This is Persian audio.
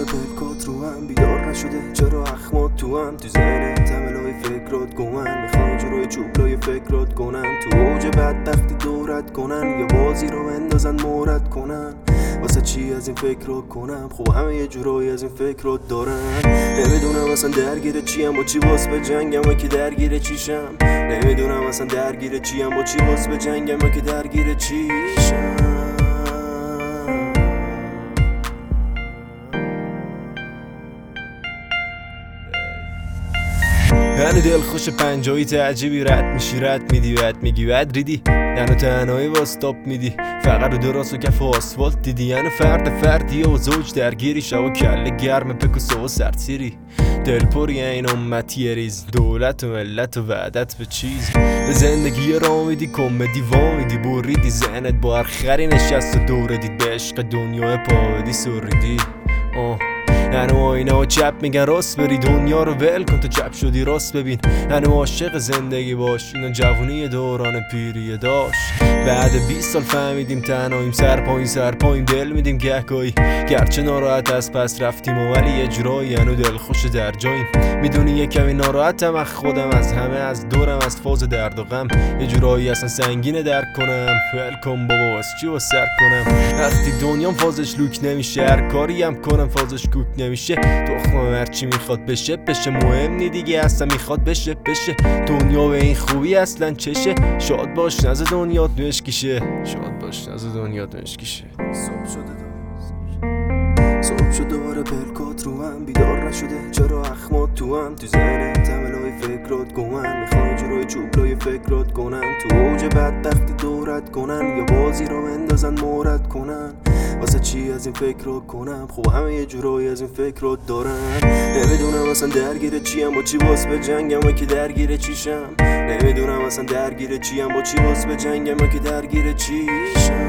پلکات رو هم بیدار نشده، چرا اخمات تو هم تو ذهنت تملای فکرات گمن، میخوای جلوی چوبلای فکرات کنن، تو اوج بدبختی دورت کنن یا بازی رو اندازن مورد کنن. واسه چی از این فکر رو کنم؟ خب همه یه جورایی از این فکر رو دارن. نمیدونم اصلا درگیر چیم با چی واس به جنگم و که درگیر چیشم. نمیدونم اصلا درگیر چیم با چی واس به جنگم و که درگیر چیشم. یعنی دل خوش پنجایی تعجیبی رد میشی رد میدی ود میگی ود ریدی، یعنی تنهایی واستاپ میدی فقط رو درست و کف و آسفالت دیدی، یعنی فردی و زوج درگیری شو کله گرم پکوسو و سرسیری دل پری این امتی ریز دولت و ملت و وعدت به چیز به زندگی را میدی کمدی وامیدی بریدی ذهنت با هر خری نشست و دوره دید به عشق دنیا پاودی سریدی. یعنی اینا و چپ میگن راست بری دنیا رو ول کن، تو چپ شدی راست ببین. یعنی عاشق زندگی باش، اینا جوونی دوران پیری داشت. بعد 20 سال فهمیدیم تنهاییم، سر پایین دل میدیم گهگاهی، گرچه ناراحت از پس رفتیم و ولی یه جورایی یعنی دل خوش در جاییم. میدونی یه کمی ناراحتم از خودم، از همه، از دورم، از فاز درد و غم، یه جورایی اصلا سنگینه درک کنم. ول کن بابا واسه چی واسه سر کنم وقتی دنیام فازش لوک نمیشه، هر کاری هم کنم فازش کوک نمیشه. تخمم هرچی میخواد بشه مهم نی دیگه، اصلا میخواد بشه دنیا به این خوبی اصلا چشه. شاد باش نز دنیات مشکیشه، شاد باش نز دنیات مشکیشه. صبح شد دوباره پلکات رو هم بیدار نشده، چرا اخمات تو هم تو ذهنت تملای فکرات گمن، میخوای جلوی چوبلای فکرات کنن، تو اوج بدبختی دورت کنن یا بازی رو اندازن مورد کنن. واسه چی از این فکر رو کنم؟ خب همه یه جورایی از این فکر رو دارن. نمیدونم اصلا درگیر چیم با چی واس به جنگم و که درگیر چیشم. نمیدونم اصلا درگیر چیم با چی واس به جنگم و که درگیر چیشم.